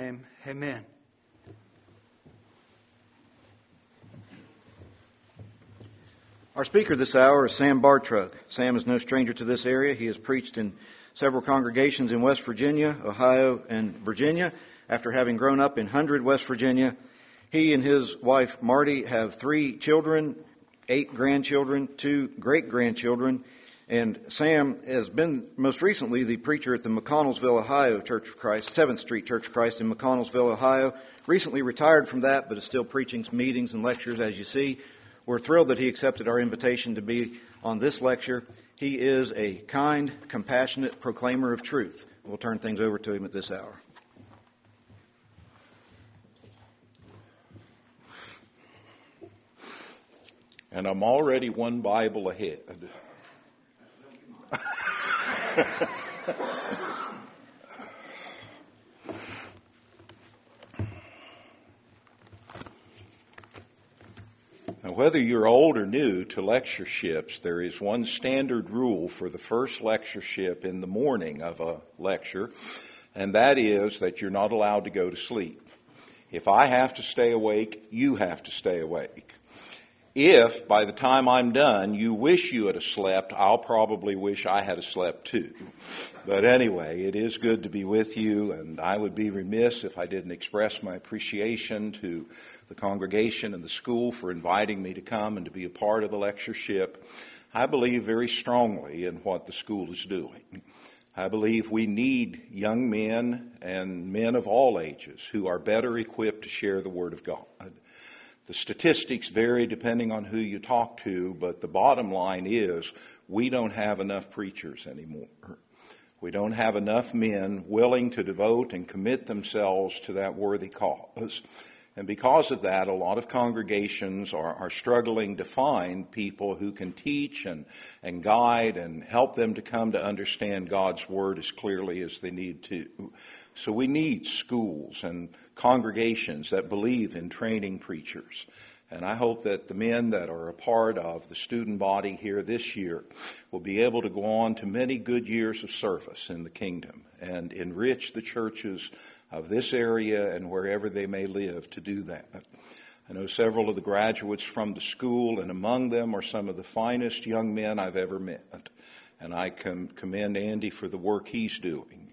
name, amen. Our speaker this hour is Sam Bartrug. Sam is no stranger to this area. He has preached in several congregations in West Virginia, Ohio, and Virginia. After having grown up in Hundred, West Virginia, he and his wife Marty have 3 children, 8 grandchildren, 2 great-grandchildren, and Sam has been most recently the preacher at the McConnellsville, Ohio Church of Christ, 7th Street Church of Christ in McConnellsville, Ohio. Recently retired from that, but is still preaching some meetings and lectures, as you see. We're thrilled that he accepted our invitation to be on this lecture. He is a kind, compassionate proclaimer of truth. We'll turn things over to him at this hour. And I'm already one Bible ahead. Now, whether you're old or new to lectureships, there is one standard rule for the first lectureship in the morning of a lecture, and that is that you're not allowed to go to sleep. If I have to stay awake, you have to stay awake. If, by the time I'm done, you wish you had slept, I'll probably wish I had slept too. But anyway, it is good to be with you, and I would be remiss if I didn't express my appreciation to the congregation and the school for inviting me to come and to be a part of the lectureship. I believe very strongly in what the school is doing. I believe we need young men and men of all ages who are better equipped to share the Word of God. The statistics vary depending on who you talk to, but the bottom line is we don't have enough preachers anymore. We don't have enough men willing to devote and commit themselves to that worthy cause. And because of that, a lot of congregations are struggling to find people who can teach and guide and help them to come to understand God's Word as clearly as they need to. So we need schools and congregations that believe in training preachers. And I hope that the men that are a part of the student body here this year will be able to go on to many good years of service in the kingdom and enrich the churches of this area and wherever they may live to do that. I know several of the graduates from the school, and among them are some of the finest young men I've ever met. And I commend Andy for the work he's doing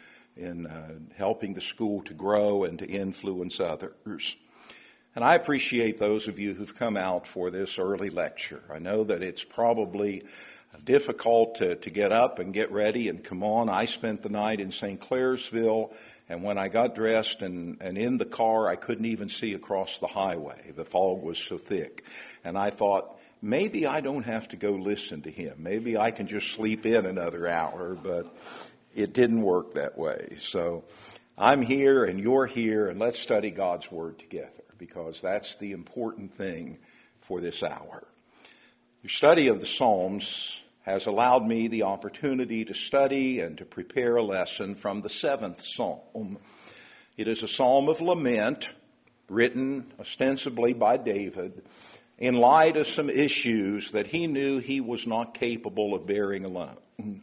in helping the school to grow and to influence others. And I appreciate those of you who've come out for this early lecture. I know that it's probably difficult to get up and get ready and come on. I spent the night in St. Clairsville, and when I got dressed and in the car, I couldn't even see across the highway. The fog was so thick. And I thought, maybe I don't have to go listen to him. Maybe I can just sleep in another hour, but it didn't work that way. So I'm here and you're here, and let's study God's Word together, because that's the important thing for this hour. Your study of the Psalms has allowed me the opportunity to study and to prepare a lesson from the 7th Psalm. It is a psalm of lament, written ostensibly by David, in light of some issues that he knew he was not capable of bearing alone.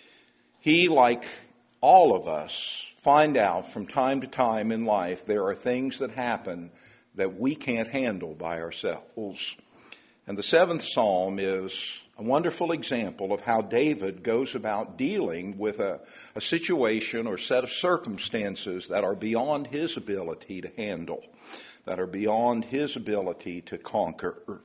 He, like all of us, find out from time to time in life there are things that happen that we can't handle by ourselves. And the 7th Psalm is a wonderful example of how David goes about dealing with a situation or set of circumstances that are beyond his ability to handle, that are beyond his ability to conquer.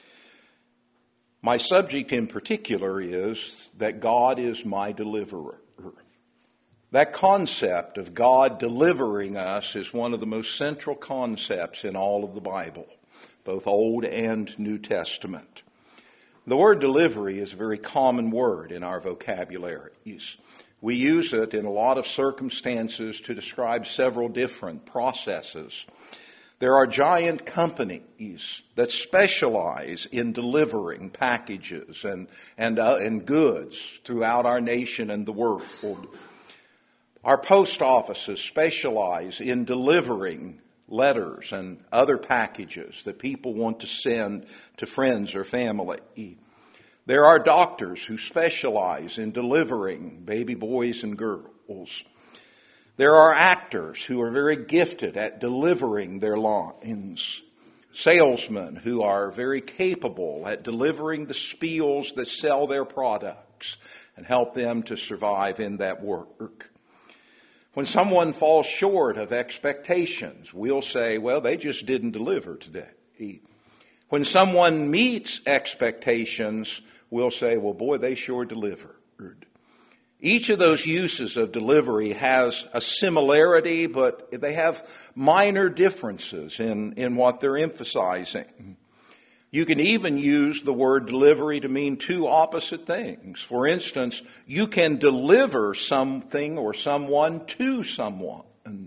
My subject in particular is that God is my deliverer. That concept of God delivering us is one of the most central concepts in all of the Bible, both Old and New Testament. The word delivery is a very common word in our vocabularies. We use it in a lot of circumstances to describe several different processes. There are giant companies that specialize in delivering packages and goods throughout our nation and the world. Our post offices specialize in delivering letters and other packages that people want to send to friends or family. There are doctors who specialize in delivering baby boys and girls. There are actors who are very gifted at delivering their lines. Salesmen who are very capable at delivering the spiels that sell their products and help them to survive in that work. When someone falls short of expectations, we'll say, well, they just didn't deliver today. When someone meets expectations, we'll say, well, boy, they sure delivered. Each of those uses of delivery has a similarity, but they have minor differences in what they're emphasizing. You can even use the word delivery to mean two opposite things. For instance, you can deliver something or someone to someone,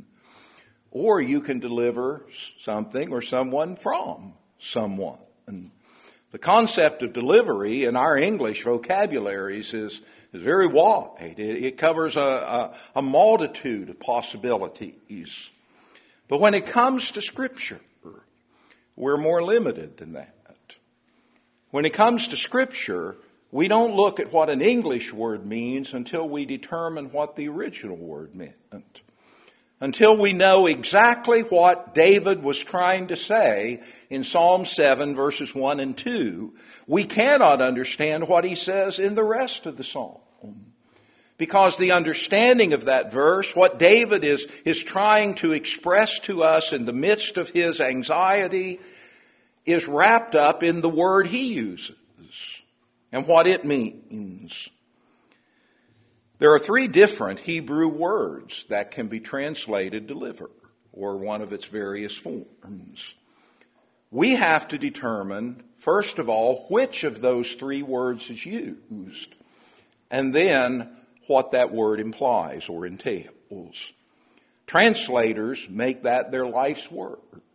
or you can deliver something or someone from someone. And the concept of delivery in our English vocabularies is very wide. It covers a multitude of possibilities. But when it comes to Scripture, we're more limited than that. When it comes to Scripture, we don't look at what an English word means until we determine what the original word meant. Until we know exactly what David was trying to say in Psalm 7, verses 1 and 2, we cannot understand what he says in the rest of the psalm. Because the understanding of that verse, what David is trying to express to us in the midst of his anxiety, is wrapped up in the word he uses and what it means. There are three different Hebrew words that can be translated deliver, or one of its various forms. We have to determine, first of all, which of those three words is used, and then what that word implies or entails. Translators make that their life's work.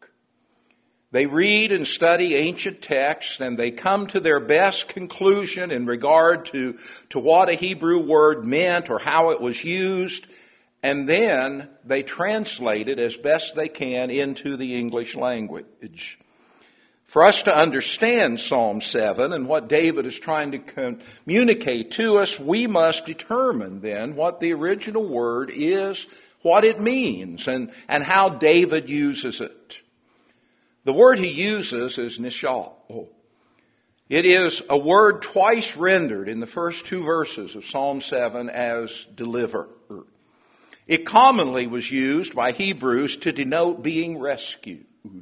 They read and study ancient texts, and they come to their best conclusion in regard to what a Hebrew word meant or how it was used, and then they translate it as best they can into the English language. For us to understand Psalm 7 and what David is trying to communicate to us, we must determine then what the original word is, what it means, and how David uses it. The word he uses is nishal. It is a word twice rendered in the first two verses of Psalm 7 as deliver. It commonly was used by Hebrews to denote being rescued.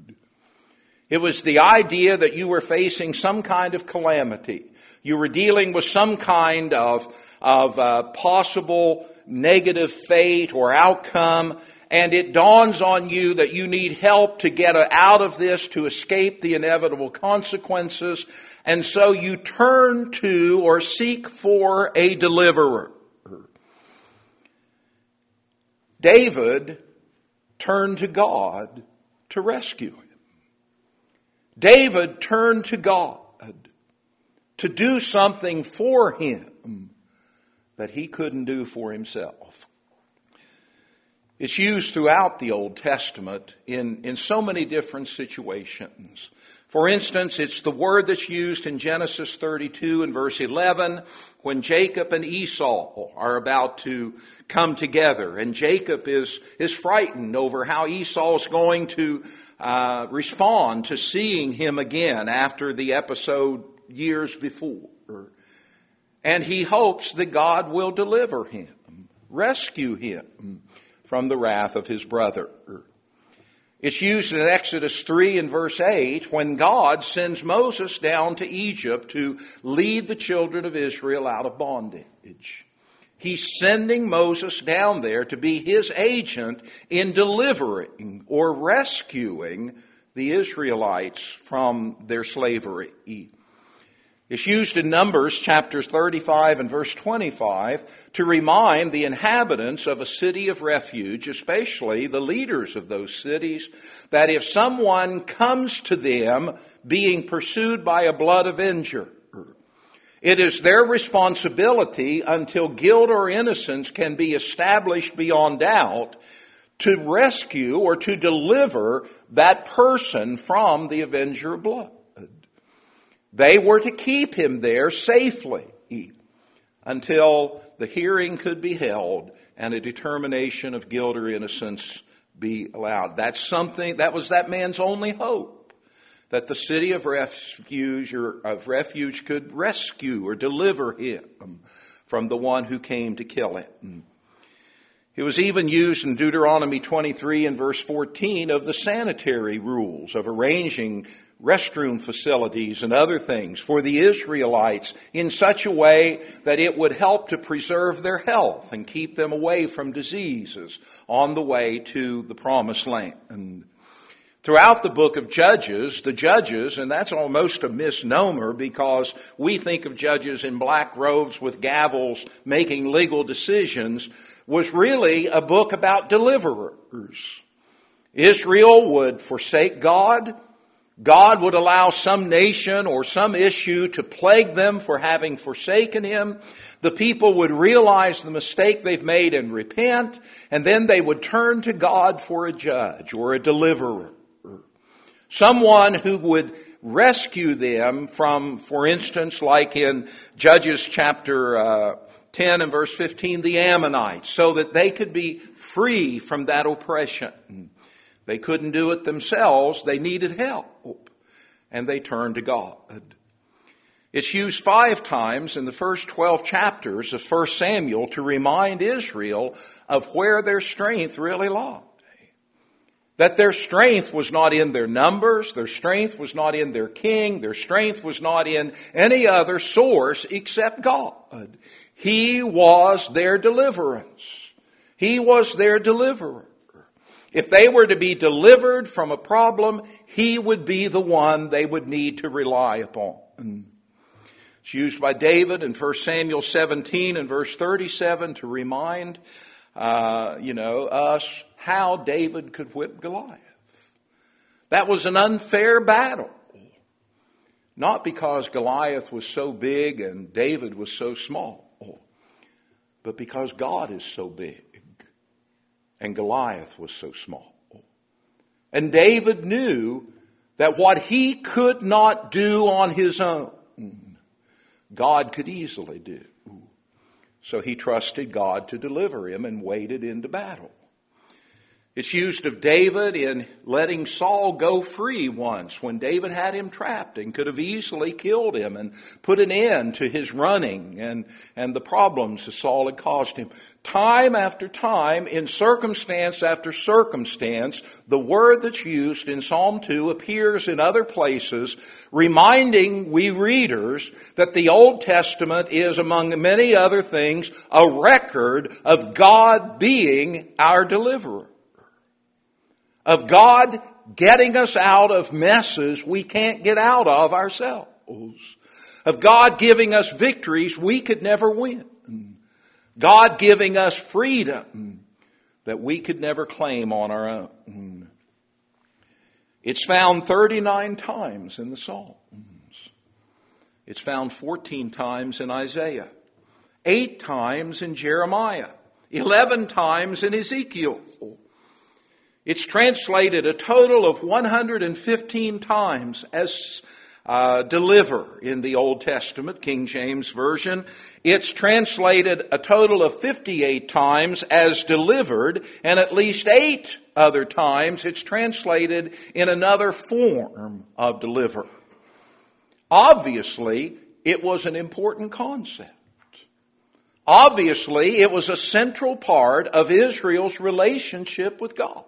It was the idea that you were facing some kind of calamity. You were dealing with some kind of possible negative fate or outcome, and it dawns on you that you need help to get out of this, to escape the inevitable consequences. And so you turn to or seek for a deliverer. David turned to God to rescue him. David turned to God to do something for him that he couldn't do for himself. It's used throughout the Old Testament in so many different situations. For instance, it's the word that's used in Genesis 32 and verse 11 when Jacob and Esau are about to come together. And Jacob is frightened over how Esau is going to respond to seeing him again after the episode years before. And he hopes that God will deliver him, rescue him from the wrath of his brother. It's used in Exodus 3 and verse 8 when God sends Moses down to Egypt to lead the children of Israel out of bondage. He's sending Moses down there to be his agent in delivering or rescuing the Israelites from their slavery. It's used in Numbers chapters 35 and verse 25 to remind the inhabitants of a city of refuge, especially the leaders of those cities, that if someone comes to them being pursued by a blood avenger, it is their responsibility until guilt or innocence can be established beyond doubt to rescue or to deliver that person from the avenger of blood. They were to keep him there safely until the hearing could be held and a determination of guilt or innocence be allowed. That was that man's only hope, that the city of refuge could rescue or deliver him from the one who came to kill him. It was even used in Deuteronomy 23 and verse 14 of the sanitary rules of arranging restroom facilities and other things for the Israelites in such a way that it would help to preserve their health and keep them away from diseases on the way to the promised land. And throughout the book of Judges, the judges, and that's almost a misnomer because we think of judges in black robes with gavels making legal decisions, was really a book about deliverers. Israel would forsake God. God would allow some nation or some issue to plague them for having forsaken Him. The people would realize the mistake they've made and repent, and then they would turn to God for a judge or a deliverer. Someone who would rescue them from, for instance, like in Judges chapter 10 and verse 15, the Ammonites, so that they could be free from that oppression. They couldn't do it themselves. They needed help. And they turned to God. It's used 5 times in the first 12 chapters of 1 Samuel to remind Israel of where their strength really lay. That their strength was not in their numbers, their strength was not in their king, their strength was not in any other source except God. He was their deliverance. He was their deliverer. If they were to be delivered from a problem, He would be the one they would need to rely upon. It's used by David in 1 Samuel 17 and verse 37 to remind us how David could whip Goliath. That was an unfair battle. Not because Goliath was so big and David was so small, but because God is so big and Goliath was so small. And David knew that what he could not do on his own, God could easily do. So he trusted God to deliver him and waded into battle. It's used of David in letting Saul go free once when David had him trapped and could have easily killed him and put an end to his running and the problems that Saul had caused him. Time after time, in circumstance after circumstance, the word that's used in Psalm 2 appears in other places, reminding we readers that the Old Testament is, among many other things, a record of God being our deliverer. Of God getting us out of messes we can't get out of ourselves. Of God giving us victories we could never win. God giving us freedom that we could never claim on our own. It's found 39 times in the Psalms. It's found 14 times in Isaiah. 8 times in Jeremiah. 11 times in Ezekiel. It's translated a total of 115 times as deliver in the Old Testament, King James Version. It's translated a total of 58 times as delivered, and at least 8 other times it's translated in another form of deliver. Obviously, it was an important concept. Obviously, it was a central part of Israel's relationship with God.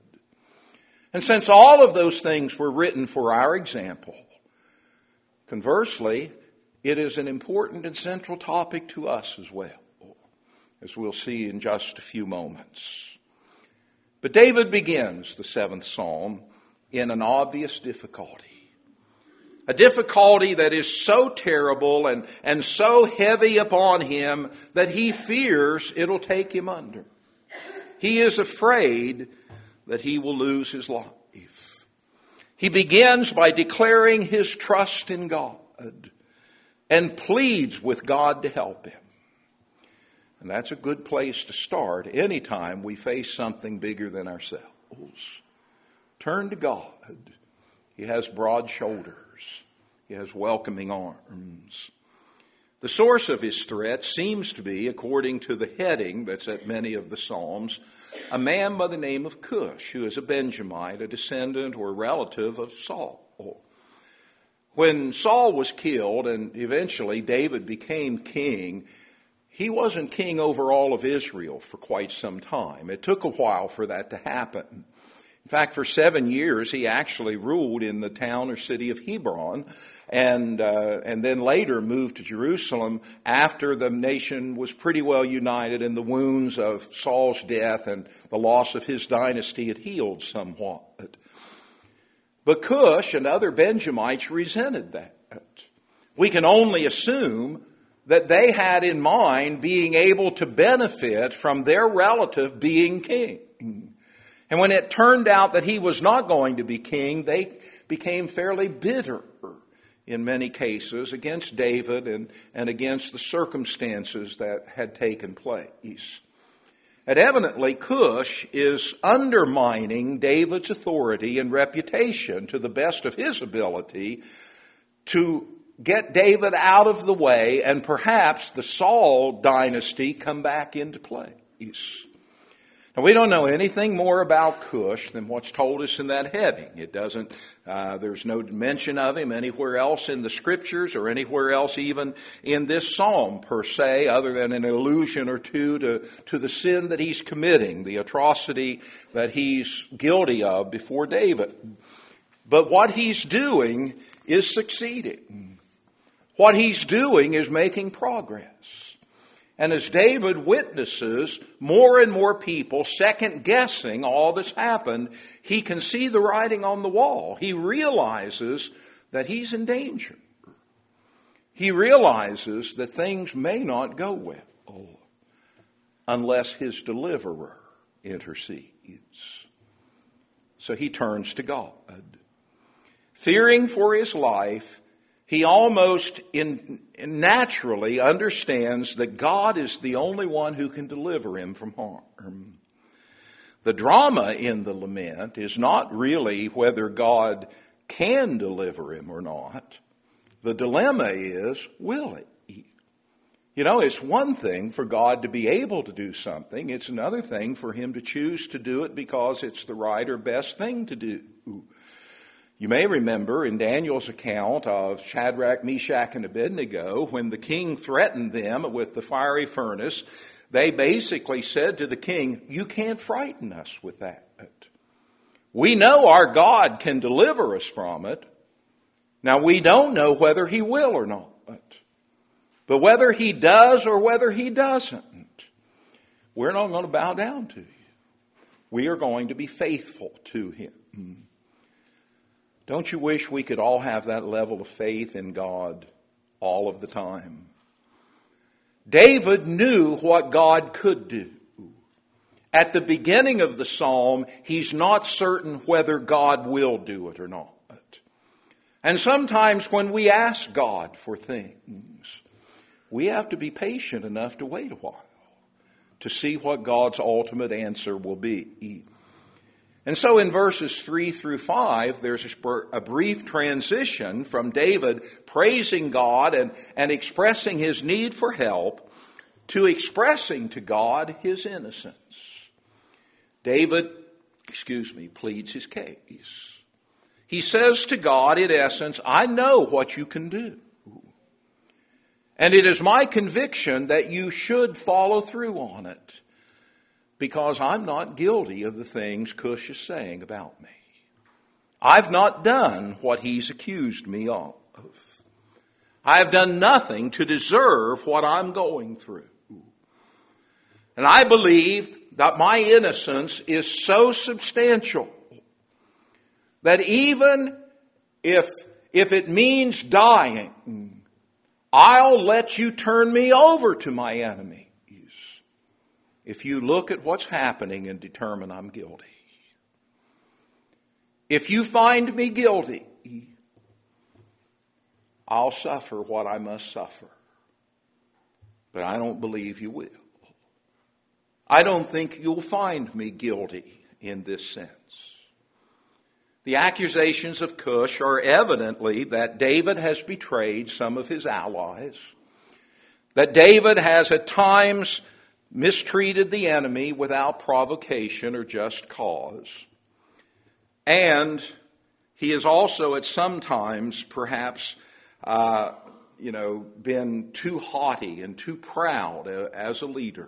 And since all of those things were written for our example, conversely, it is an important and central topic to us as well, as we'll see in just a few moments. But David begins the 7th Psalm in an obvious difficulty. A difficulty that is so terrible and so heavy upon him that he fears it'll take him under. He is afraid that he will lose his life. He begins by declaring his trust in God and pleads with God to help him. And that's a good place to start anytime we face something bigger than ourselves. Turn to God. He has broad shoulders. He has welcoming arms. The source of his threat seems to be, according to the heading that's at many of the Psalms, a man by the name of Cush, who is a Benjamite, a descendant or relative of Saul. When Saul was killed and eventually David became king, he wasn't king over all of Israel for quite some time. It took a while for that to happen. In fact, for 7 years, he actually ruled in the town or city of Hebron, and then later moved to Jerusalem after the nation was pretty well united and the wounds of Saul's death and the loss of his dynasty had healed somewhat. But Cush and other Benjamites resented that. We can only assume that they had in mind being able to benefit from their relative being king. And when it turned out that he was not going to be king, they became fairly bitter in many cases against David and against the circumstances that had taken place. And evidently, Cush is undermining David's authority and reputation to the best of his ability to get David out of the way and perhaps the Saul dynasty come back into place. Now, we don't know anything more about Cush than what's told us in that heading. It doesn't, there's no mention of him anywhere else in the scriptures or anywhere else even in this psalm per se, other than an allusion or two to the sin that he's committing, the atrocity that he's guilty of before David. But what he's doing is succeeding. What he's doing is making progress. And as David witnesses more and more people second-guessing all that's happened, he can see the writing on the wall. He realizes that he's in danger. He realizes that things may not go well unless his deliverer intercedes. So he turns to God. Fearing for his life, he almost naturally understands that God is the only one who can deliver him from harm. The drama in the lament is not really whether God can deliver him or not. The dilemma is, will he? You know, it's one thing for God to be able to do something. It's another thing for him to choose to do it because it's the right or best thing to do. You may remember in Daniel's account of Shadrach, Meshach, and Abednego, when the king threatened them with the fiery furnace, they basically said to the king, you can't frighten us with that. We know our God can deliver us from it. Now, we don't know whether he will or not. But whether he does or whether he doesn't, we're not going to bow down to you. We are going to be faithful to him. Don't you wish we could all have that level of faith in God all of the time? David knew what God could do. At the beginning of the psalm, he's not certain whether God will do it or not. And sometimes when we ask God for things, we have to be patient enough to wait a while to see what God's ultimate answer will be. And so in verses 3 through 5, there's a brief transition from David praising God and expressing his need for help to expressing to God his innocence. David, pleads his case. He says to God, in essence, I know what you can do. And it is my conviction that you should follow through on it. Because I'm not guilty of the things Cush is saying about me. I've not done what he's accused me of. I have done nothing to deserve what I'm going through. And I believe that my innocence is so substantial that even if it means dying, I'll let you turn me over to my enemy. If you look at what's happening and determine I'm guilty. If you find me guilty, I'll suffer what I must suffer. But I don't believe you will. I don't think you'll find me guilty in this sense. The accusations of Cush are evidently that David has betrayed some of his allies. that David has at times mistreated the enemy without provocation or just cause. And he has also at some times perhaps, been too haughty and too proud as a leader.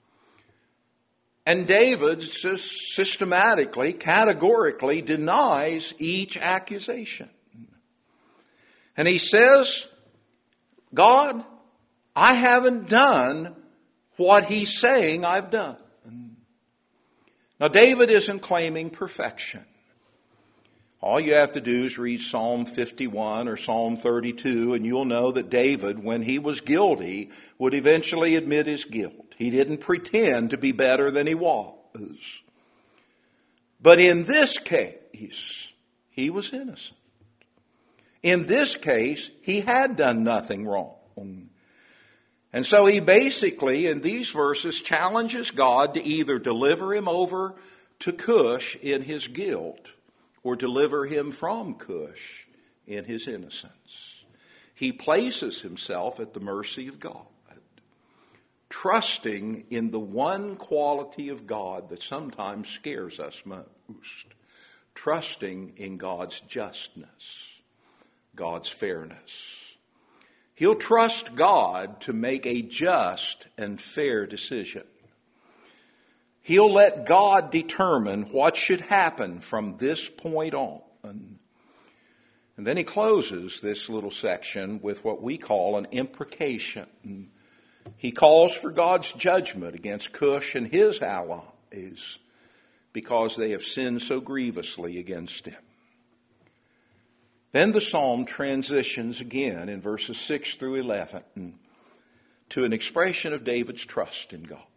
And David just systematically, categorically denies each accusation. And he says, God, I haven't done what he's saying I've done. Now, David isn't claiming perfection. All you have to do is read Psalm 51 or Psalm 32, and you'll know that David, when he was guilty, would eventually admit his guilt. He didn't pretend to be better than he was. But in this case, he was innocent. In this case, he had done nothing wrong. And so he basically, in these verses, challenges God to either deliver him over to Cush in his guilt or deliver him from Cush in his innocence. He places himself at the mercy of God, trusting in the one quality of God that sometimes scares us most, trusting in God's justness, God's fairness. He'll trust God to make a just and fair decision. He'll let God determine what should happen from this point on. And then he closes this little section with what we call an imprecation. He calls for God's judgment against Cush and his allies because they have sinned so grievously against him. Then the psalm transitions again in verses 6 through 11 to an expression of David's trust in God.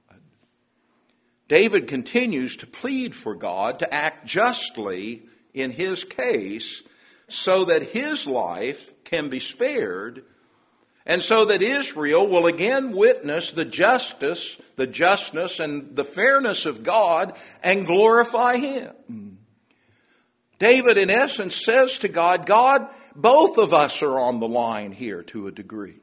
David continues to plead for God to act justly in his case so that his life can be spared and so that Israel will again witness the justice, the justness, and the fairness of God and glorify him. David, in essence, says to God, God, both of us are on the line here to a degree.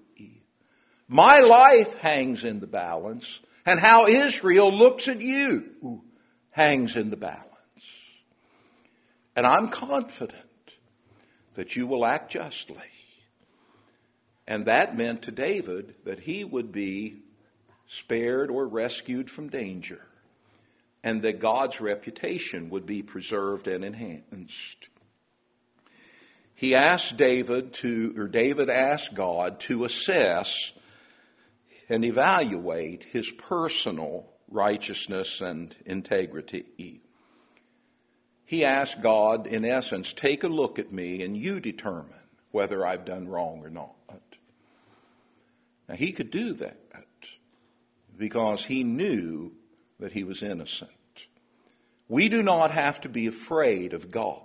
My life hangs in the balance, and how Israel looks at you hangs in the balance. And I'm confident that you will act justly. And that meant to David that he would be spared or rescued from danger, and that God's reputation would be preserved and enhanced. David asked God to assess and evaluate his personal righteousness and integrity. He asked God, in essence, take a look at me and you determine whether I've done wrong or not. Now, he could do that because he knew that he was innocent. We do not have to be afraid of God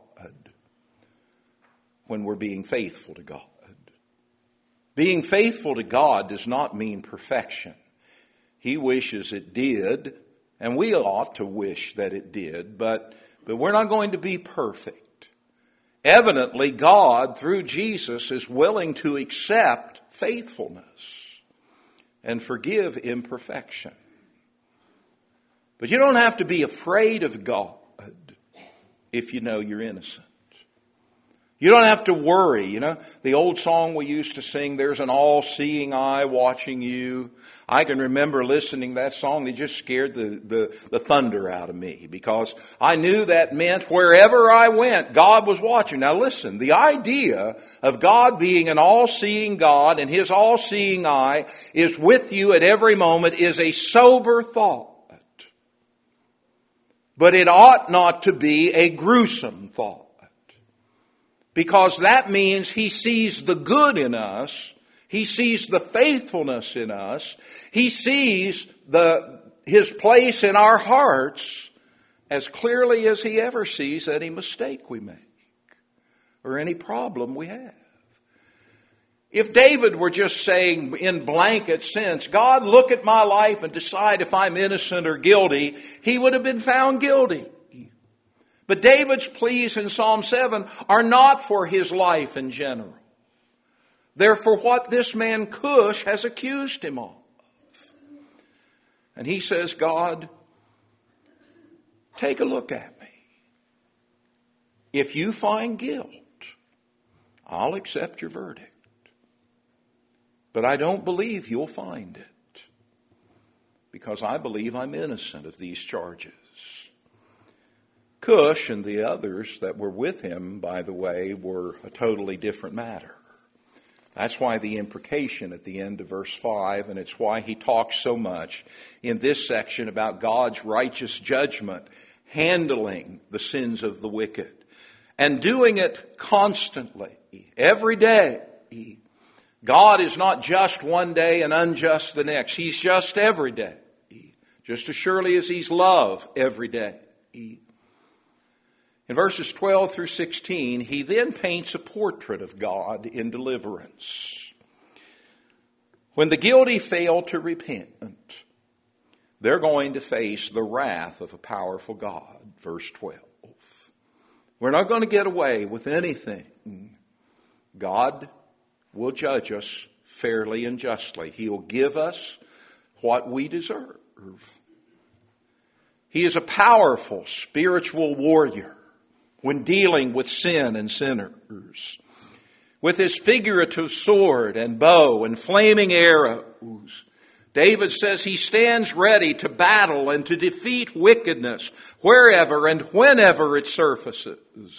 when we're being faithful to God. Being faithful to God does not mean perfection. He wishes it did, and we ought to wish that it did, but we're not going to be perfect. Evidently, God, through Jesus, is willing to accept faithfulness and forgive imperfection. But you don't have to be afraid of God if you know you're innocent. You don't have to worry. You know, the old song we used to sing, there's an all-seeing eye watching you. I can remember listening to that song. It just scared the thunder out of me because I knew that meant wherever I went, God was watching. Now listen, the idea of God being an all-seeing God and his all-seeing eye is with you at every moment is a sober thought. But it ought not to be a gruesome thought. Because that means he sees the good in us. He sees the faithfulness in us. He sees his place in our hearts as clearly as he ever sees any mistake we make or any problem we have. If David were just saying in blanket sense, God, look at my life and decide if I'm innocent or guilty, he would have been found guilty. But David's pleas in Psalm 7 are not for his life in general, Therefore, what this man Cush has accused him of. And he says, God, take a look at me. If you find guilt, I'll accept your verdict. But I don't believe you'll find it, because I believe I'm innocent of these charges. Cush and the others that were with him, by the way, were a totally different matter. That's why the imprecation at the end of verse 5, and it's why he talks so much in this section about God's righteous judgment, handling the sins of the wicked, and doing it constantly, every day. God is not just one day and unjust the next. He's just every day. Just as surely as He's love every day. In verses 12 through 16, he then paints a portrait of God in deliverance. When the guilty fail to repent, they're going to face the wrath of a powerful God. Verse 12. We're not going to get away with anything. God will judge us fairly and justly. He will give us what we deserve. He is a powerful spiritual warrior when dealing with sin and sinners. With his figurative sword and bow and flaming arrows, David says he stands ready to battle and to defeat wickedness wherever and whenever it surfaces.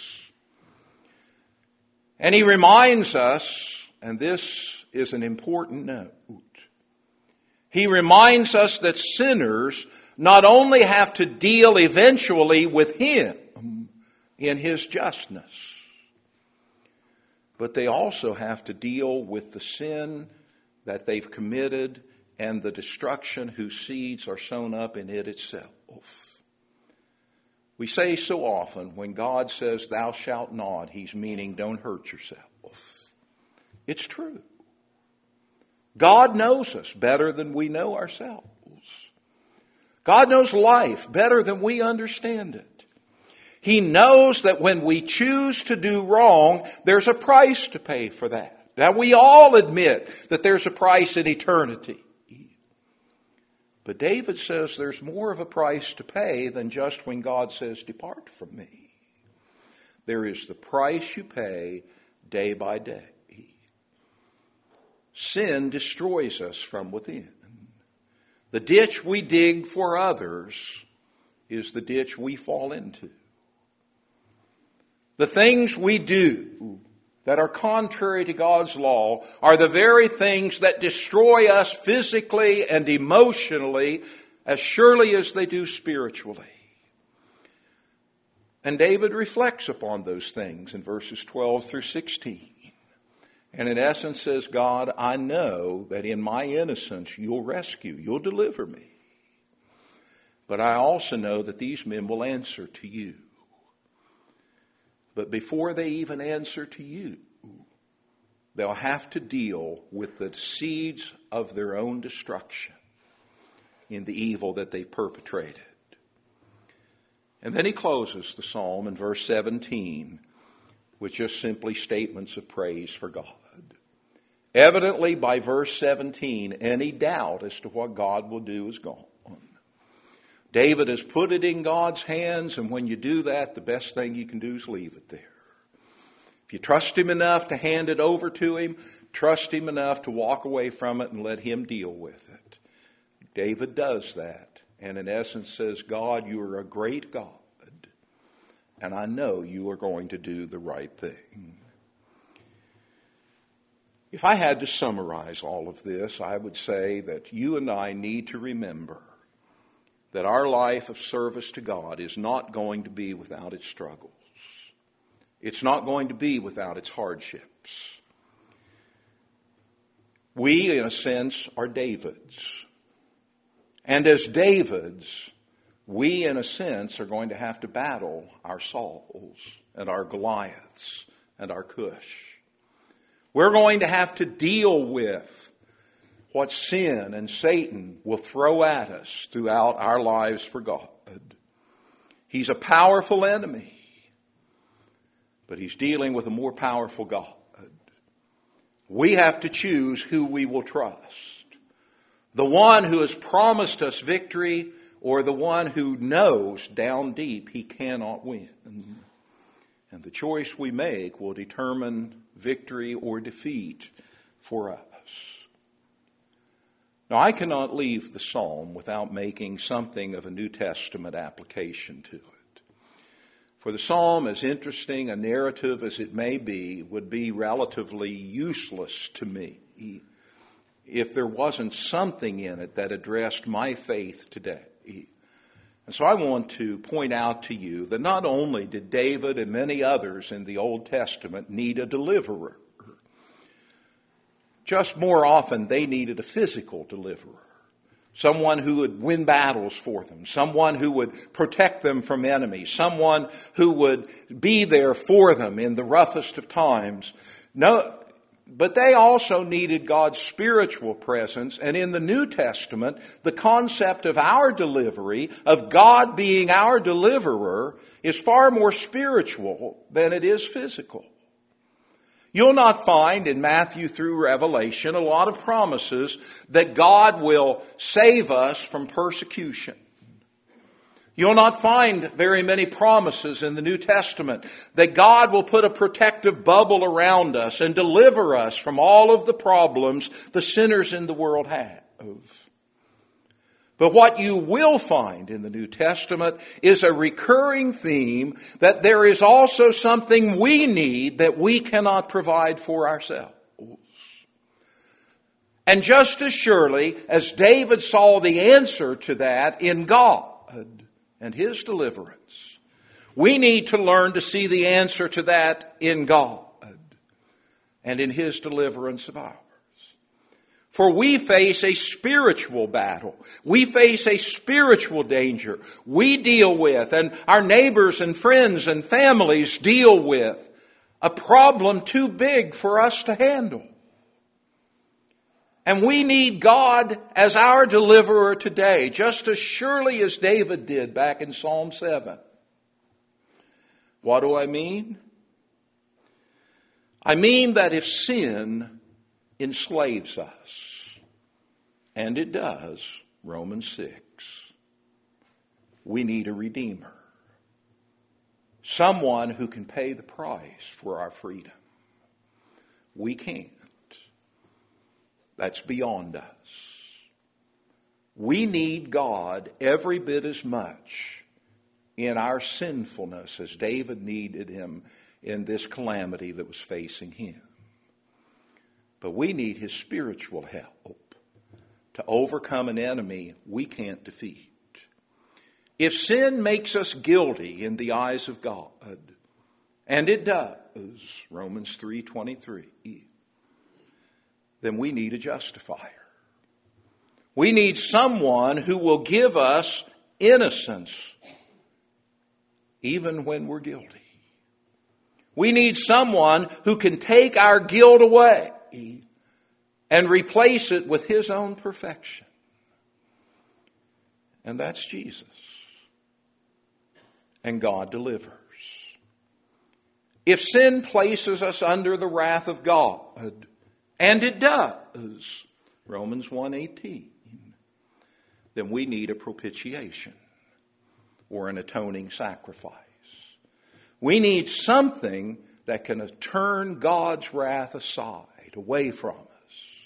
And he reminds us, and this is an important note, he reminds us that sinners not only have to deal eventually with him in his justness, but they also have to deal with the sin that they've committed and the destruction whose seeds are sown up in it itself. We say so often when God says, "Thou shalt not," He's meaning don't hurt yourself. It's true. God knows us better than we know ourselves. God knows life better than we understand it. He knows that when we choose to do wrong, there's a price to pay for that. Now, we all admit that there's a price in eternity. But David says there's more of a price to pay than just when God says, "Depart from me." There is the price you pay day by day. Sin destroys us from within. The ditch we dig for others is the ditch we fall into. The things we do that are contrary to God's law are the very things that destroy us physically and emotionally as surely as they do spiritually. And David reflects upon those things in verses 12 through 16. And in essence says, God, I know that in my innocence you'll rescue, you'll deliver me. But I also know that these men will answer to you. But before they even answer to you, they'll have to deal with the seeds of their own destruction in the evil that they've perpetrated. And then he closes the psalm in verse 17 with just simply statements of praise for God. Evidently, by verse 17, any doubt as to what God will do is gone. David has put it in God's hands, and when you do that, the best thing you can do is leave it there. If you trust Him enough to hand it over to Him, trust Him enough to walk away from it and let Him deal with it. David does that, and in essence says, God, you are a great God, and I know you are going to do the right thing. If I had to summarize all of this, I would say that you and I need to remember that our life of service to God is not going to be without its struggles. It's not going to be without its hardships. We, in a sense, are Davids. And as Davids, we, in a sense, are going to have to battle our Sauls and our Goliaths and our Cush. We're going to have to deal with what sin and Satan will throw at us throughout our lives for God. He's a powerful enemy, but he's dealing with a more powerful God. We have to choose who we will trust. The one who has promised us victory, or the one who knows down deep he cannot win. And the choice we make will determine victory or defeat for us. Now, I cannot leave the psalm without making something of a New Testament application to it. For the psalm, as interesting a narrative as it may be, would be relatively useless to me if there wasn't something in it that addressed my faith today. And so I want to point out to you that not only did David and many others in the Old Testament need a deliverer, just more often they needed a physical deliverer. Someone who would win battles for them. Someone who would protect them from enemies. Someone who would be there for them in the roughest of times. No, but they also needed God's spiritual presence. And in the New Testament, the concept of our delivery, of God being our deliverer, is far more spiritual than it is physical. You'll not find in Matthew through Revelation a lot of promises that God will save us from persecution. You'll not find very many promises in the New Testament that God will put a protective bubble around us and deliver us from all of the problems the sinners in the world have. But what you will find in the New Testament is a recurring theme that there is also something we need that we cannot provide for ourselves. And just as surely as David saw the answer to that in God and His deliverance, we need to learn to see the answer to that in God and in His deliverance of ours. For we face a spiritual battle. We face a spiritual danger. We deal with, and our neighbors and friends and families deal with, a problem too big for us to handle. And we need God as our deliverer today, just as surely as David did back in Psalm 7. What do I mean? I mean that if sin enslaves us, and it does, Romans 6, we need a Redeemer. Someone who can pay the price for our freedom. We can't. That's beyond us. We need God every bit as much in our sinfulness as David needed Him in this calamity that was facing him. But we need His spiritual help to overcome an enemy we can't defeat. If sin makes us guilty in the eyes of God, and it does, Romans 3:23, then we need a justifier. We need someone who will give us innocence even when we're guilty. We need someone who can take our guilt away and replace it with His own perfection. And that's Jesus. And God delivers. If sin places us under the wrath of God, and it does, Romans 1:18, then we need a propitiation or an atoning sacrifice. We need something that can turn God's wrath aside, away from us.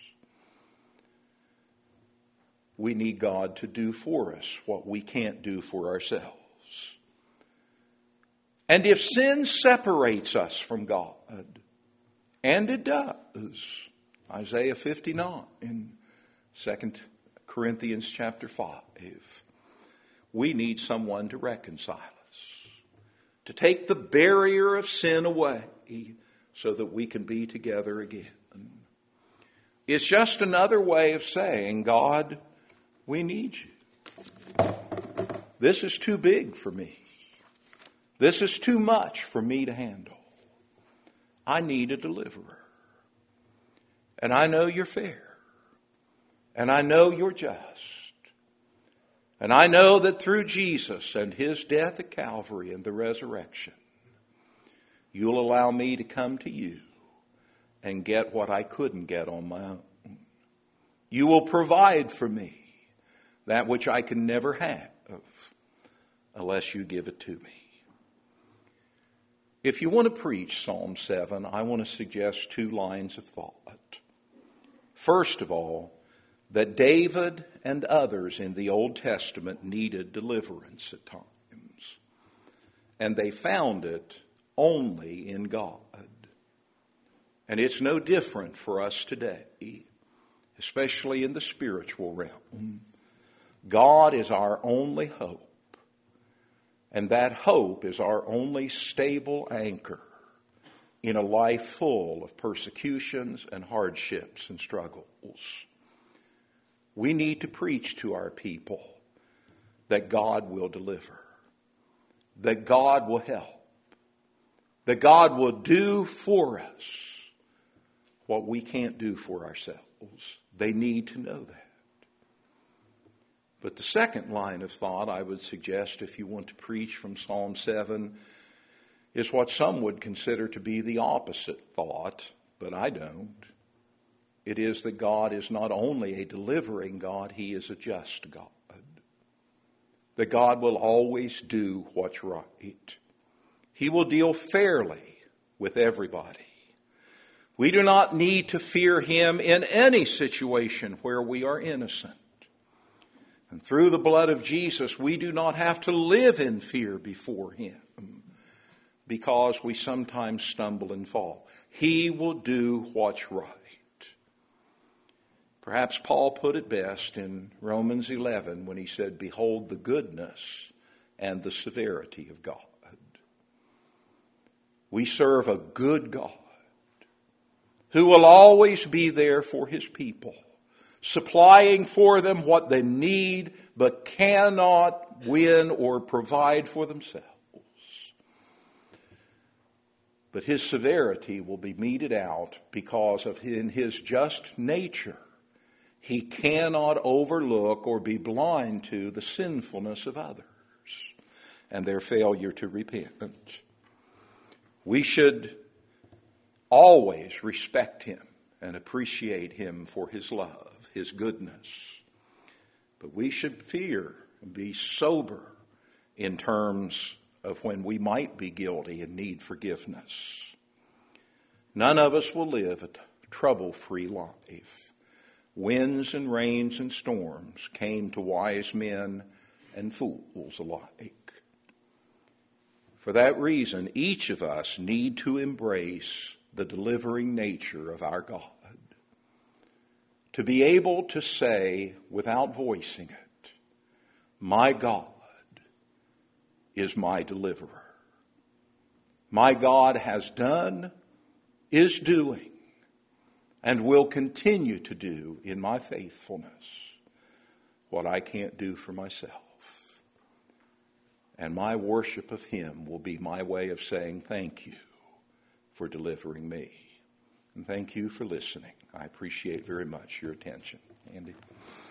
We need God to do for us what we can't do for ourselves. And if sin separates us from God, and it does, Isaiah 59 in 2 Corinthians chapter 5, we need someone to reconcile us, to take the barrier of sin away so that we can be together again. It's just another way of saying, God, we need you. This is too big for me. This is too much for me to handle. I need a deliverer. And I know you're fair. And I know you're just. And I know that through Jesus and His death at Calvary and the resurrection, you'll allow me to come to you and get what I couldn't get on my own. You will provide for me that which I can never have unless you give it to me. If you want to preach Psalm 7, I want to suggest 2 lines of thought. First of all, that David and others in the Old Testament needed deliverance at times. And they found it only in God. And it's no different for us today, especially in the spiritual realm. God is our only hope. And that hope is our only stable anchor in a life full of persecutions and hardships and struggles. We need to preach to our people that God will deliver, that God will help, that God will do for us what we can't do for ourselves. They need to know that. But the second line of thought I would suggest, if you want to preach from Psalm 7, is what some would consider to be the opposite thought, but I don't. It is that God is not only a delivering God, He is a just God. That God will always do what's right. He will deal fairly with everybody. We do not need to fear Him in any situation where we are innocent. And through the blood of Jesus, we do not have to live in fear before Him because we sometimes stumble and fall. He will do what's right. Perhaps Paul put it best in Romans 11 when he said, "Behold the goodness and the severity of God." We serve a good God who will always be there for His people, supplying for them what they need but cannot win or provide for themselves. But His severity will be meted out because of in His just nature, He cannot overlook or be blind to the sinfulness of others and their failure to repent. We should always respect Him and appreciate Him for His love, His goodness. But we should fear and be sober in terms of when we might be guilty and need forgiveness. None of us will live a trouble-free life. Winds and rains and storms came to wise men and fools alike. For that reason, each of us need to embrace the delivering nature of our God. To be able to say, without voicing it, my God is my deliverer. My God has done, is doing, and will continue to do in my faithfulness what I can't do for myself. And my worship of Him will be my way of saying thank you for delivering me. And thank you for listening. I appreciate very much your attention. Andy?